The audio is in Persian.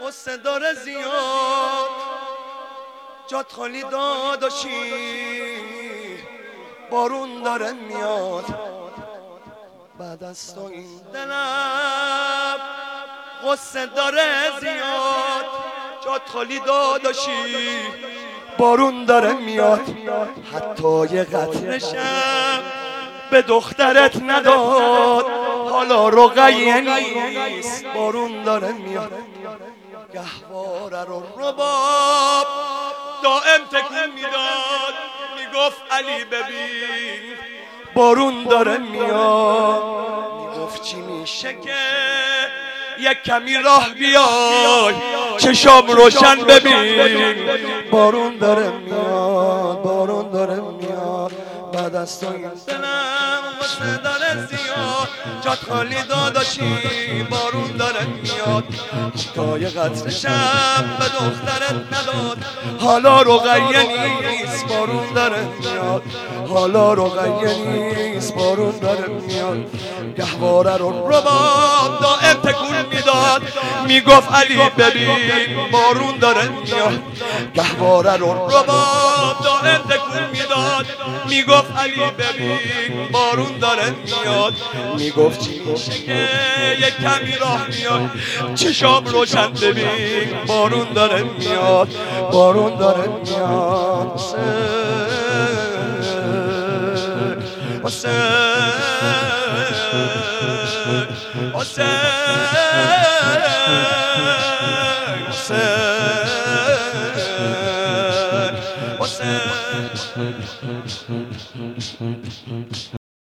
قصه داره زیاد، جات خالی داداشی، بارون داره میاد. بعد از تو این دلم قصه داره زیاد، جات خالی داداشی، بارون داره میاد. حتی یه قطره شب به دخترت نداد، حالا رقیه نیست، بارون داره میاد. گهواره رو رباب دائم تکون میداد، میگفت علی ببین بارون داره میاد. میگفت چی میشه که یک کمی راه بیای، چشام روشن ببین بارون داره میاد، بارون داره میاد. بعد از تو این دلم قصه داره زیاد، جات خالی داداشی، بارون داره میاد. تا یه قطره شب به دخترت نداد، حالا رقیه نیست، بارون داره میاد. حالا رقیه نیست، بارون داره میاد. گهواره رو رباب دائم تکون میداد، میگفت علی ببین بارون داره میاد. گهواره رو رباب دائم تکون میداد، میگفت علی ببین بارون داره میاد. میگفت چی میشه که یک کمی راه میاد، چشام روشن ببین بارون داره میاد، بارون داره میاد. حسین